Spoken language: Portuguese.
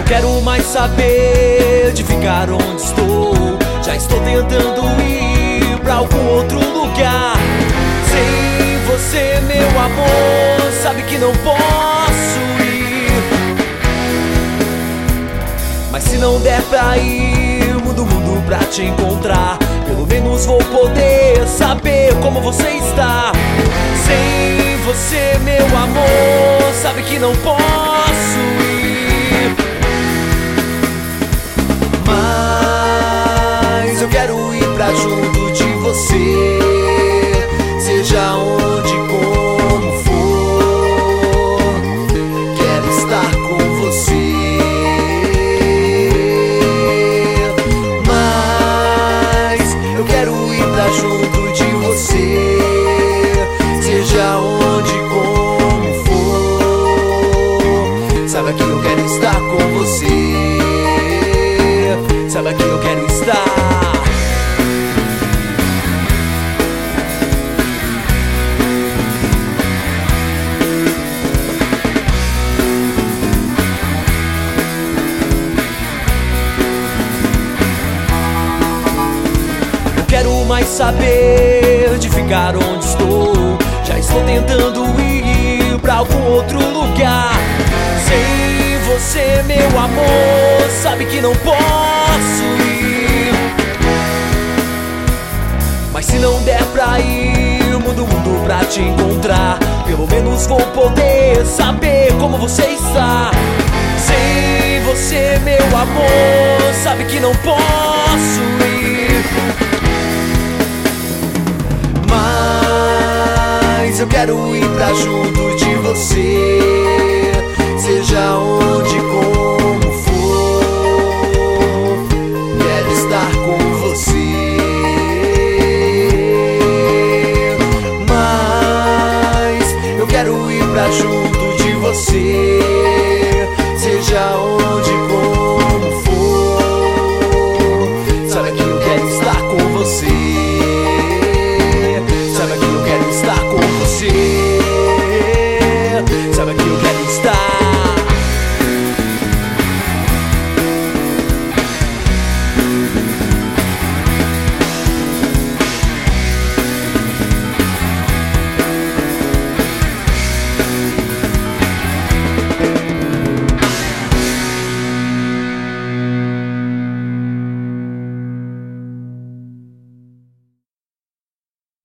quero mais saber de ficar onde estou. Já estou tentando ir pra algum outro lugar. Sem você, meu amor, sabe que não posso ir. Mas se não der pra ir, mudo o mundo pra te encontrar. Pelo menos vou poder saber como você está. Sem você, meu amor, sabe que não posso ir. Mas eu quero ir pra junto de você, seja onde, como for. Quero estar com você. Mas eu quero ir pra junto de você, seja onde, como for. Saiba que eu quero estar com você. Saiba que eu quero estar. Eu quero mais saber de ficar onde estou. Já estou tentando ir pra algum outro lugar. Sem você, meu amor, sabe que não posso ir. Mas se não der pra ir, mudo o mundo pra te encontrar. Pelo menos vou poder saber como você está. Sem você, meu amor, sabe que não posso ir. Mas eu quero ir pra junto de você,